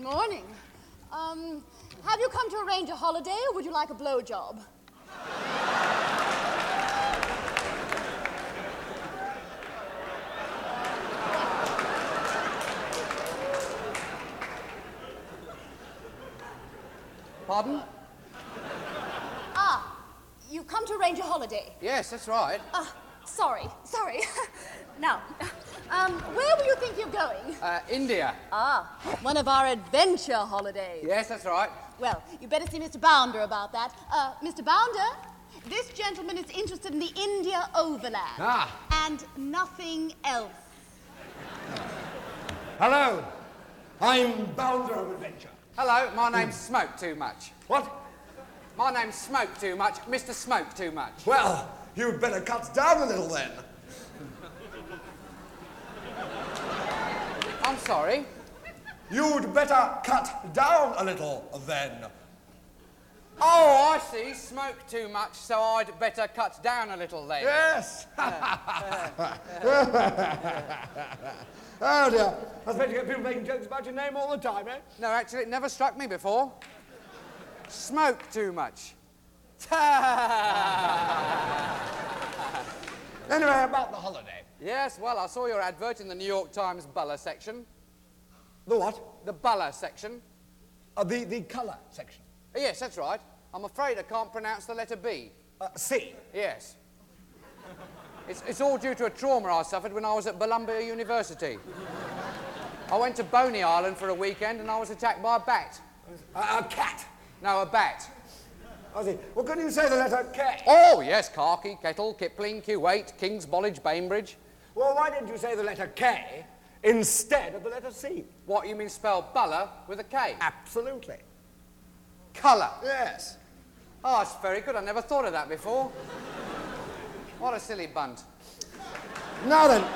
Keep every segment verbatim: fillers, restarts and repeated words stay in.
Morning. Um, have you come to arrange a holiday, or would you like a blowjob? Pardon? Ah, you've come to arrange a holiday. Yes, that's right. Ah, sorry, sorry. Now, um, where will you think you're going? Uh, India. Ah, one of our adventure holidays. Yes, that's right. Well, you better see Mister Bounder about that. Uh, Mister Bounder, this gentleman is interested in the India overland. Ah. And nothing else. Hello, I'm Bounder of Adventure. Hello, my name's Smoke Too Much. What? My name's Smoke Too Much, Mister Smoke Too Much. Well, you'd better cut down a little then. I'm sorry. You'd better cut down a little then. Oh, I see. Smoke too much, so I'd better cut down a little then. Yes. Oh dear. I suppose you get people making jokes about your name all the time, eh? No, actually, it never struck me before. Smoke too much. Anyway, about the holiday. Yes, well, I saw your advert in the New York Times Buller section. The what? The Buller section. Uh, the, the colour section. Yes, that's right. I'm afraid I can't pronounce the letter B. Uh, C. Yes. It's, it's all due to a trauma I suffered when I was at Columbia University. I went to Boney Island for a weekend and I was attacked by a bat. Uh, a cat. No, a bat. I see. Well, couldn't you say the letter K? Oh, yes, Khaki, Kettle, Kipling, Kuwait, Kings, Bollage, Bainbridge. Well, why didn't you say the letter K instead of the letter C? What, you mean spell Buller with a K? Absolutely. Colour. Yes. Oh, it's very good. I never thought of that before. What a silly bunt. Now then.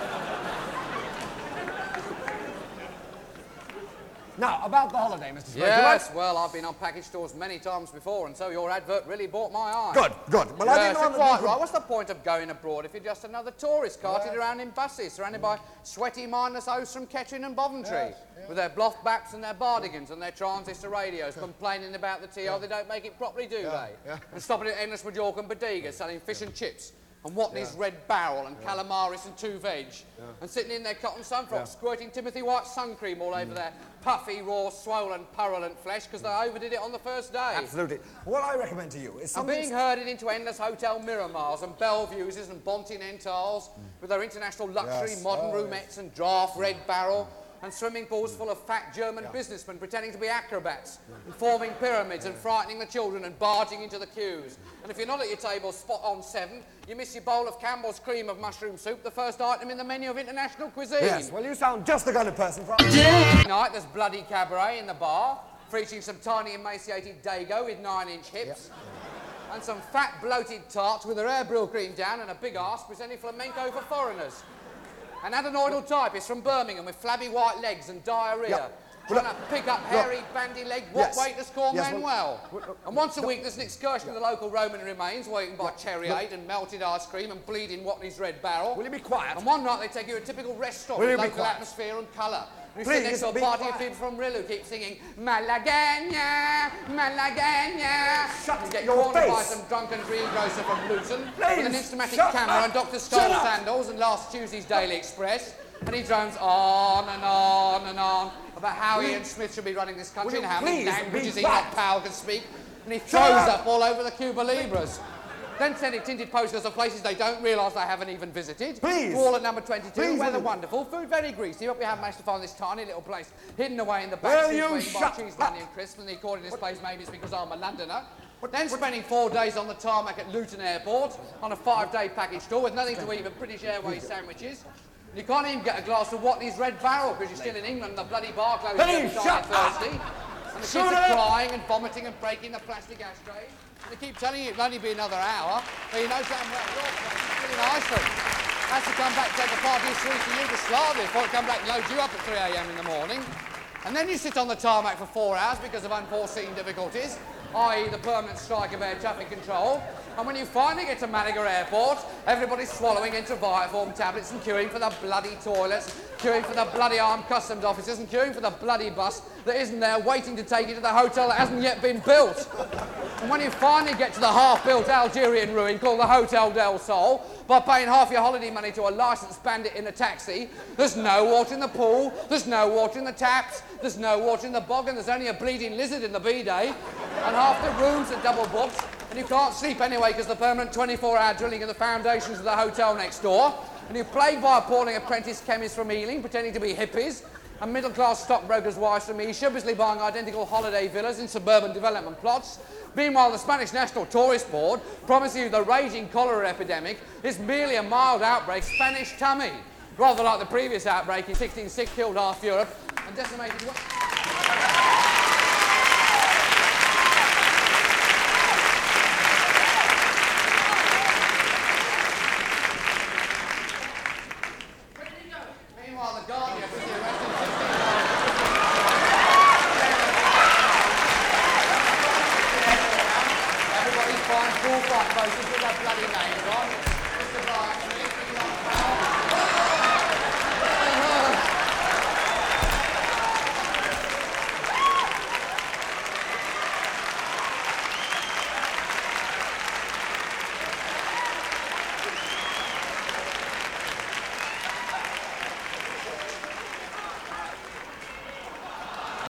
Now, about the holiday, Mister Smoke. Yes, well, I've been on package stores many times before, and so your advert really baught my eye. Good, good. Well, yes, I didn't know you're that quite you could- right. What's the point of going abroad if you're just another tourist carted Yes. around in buses, surrounded by sweaty, mindless hosts from Kettering and Boventry, Yes, yes. with their bloff baps and their bardigans and their transistor radios, complaining about the T O they don't make it properly, do they? yeah. And stopping at Endless Majorca and Bodega, selling fish and chips, and Watney's Red Barrel and calamaris and two veg, and sitting in their cotton sunfrocks, squirting Timothy White sun cream all over their puffy, raw, swollen, purulent flesh because they overdid it on the first day. Absolutely. What I recommend to you is And something... being herded into endless Hotel Miramars and Bellevues and Bontinentals with their international luxury Yes. modern Oh, roomettes and draft Red Barrel and swimming pools full of fat German businessmen pretending to be acrobats and forming pyramids and frightening the children and barging into the queues. And if you're not at your table spot on seven, you miss your bowl of Campbell's cream of mushroom soup, the first item in the menu of international cuisine. Yes, well, you sound just the kind of person for... Tonight there's bloody cabaret in the bar, featuring some tiny emaciated dago with nine-inch hips, and some fat bloated tarts with their hair Brill-cream down and a big arse presenting flamenco for foreigners. An adenoidal typist from Birmingham with flabby white legs and diarrhoea. Yep. Trying Well, to pick up hairy, bandy-legged, Yes. what waiters call Yes, Manuel. well, well, And once a week there's an excursion to the local Roman remains, waiting by cherryade and melted ice cream and bleeding Watney's Red Barrel. Will you be quiet? And one night they take you to a typical restaurant Will you with be local quiet? atmosphere and colour. And you Please, sit next to a be party of quiet. people from Rill who keep singing Malagueña, Malagueña. Shut You get your cornered by face. some drunken greengrocer from Luton Please, with an Instamatic shut camera up. and Doctor Shut Skull up. sandals and last Tuesday's Daily Express. And he drones on and on and on about how Ian Smith should be running this country Will and you how many please languages be Enoch quiet? Powell can speak. And he Shut throws up. up all over the Cuba Libras. Then sending tinted postcards of places they don't realise they haven't even visited. Please. Wall at number twenty-two, Please, weather will you- wonderful, food very greasy, but we have managed to find this tiny little place hidden away in the back Will seats you waiting by shut cheese, up? onion crisps, and according to this place maybe it's because I'm a Londoner. Then spending four days on the tarmac at Luton Airport on a five-day package tour with nothing to eat but British Airways sandwiches. And you can't even get a glass of Watney's Red Barrel because you're still in England and the bloody bar closes Please, every time shut you're up. thirsty. And the Shut kids are up. crying and vomiting and breaking the plastic ashtrays. They keep telling you it'll only be another hour, but you know damn well your place is still in Iceland. Has to come back to take a party of sweets to Yugoslavia before it come back and load you up at three a m in the morning. And then you sit on the tarmac for four hours because of unforeseen difficulties, that is the permanent strike of air traffic control. And when you finally get to Malaga Airport, everybody's swallowing Intraviaform tablets and queuing for the bloody toilets, queuing for the bloody armed customs officers and queuing for the bloody bus that isn't there waiting to take you to the hotel that hasn't yet been built. And when you finally get to the half-built Algerian ruin called the Hotel del Sol, by paying half your holiday money to a licensed bandit in a taxi, there's no water in the pool, there's no water in the taps, there's no water in the bog, and there's only a bleeding lizard in the bidet, and half the rooms are double booked, and you can't sleep anyway because the permanent twenty-four hour drilling of the foundations of the hotel next door, and you're plagued by appalling apprentice chemists from Ealing pretending to be hippies, and middle-class stockbrokers' wives from Esher busily buying identical holiday villas in suburban development plots. Meanwhile, the Spanish National Tourist Board promises you the raging cholera epidemic is merely a mild outbreak, Spanish tummy, rather like the previous outbreak in sixteen six killed half Europe and decimated... Meanwhile, the Guardian was the Everybody's buying full-fight posters with their bloody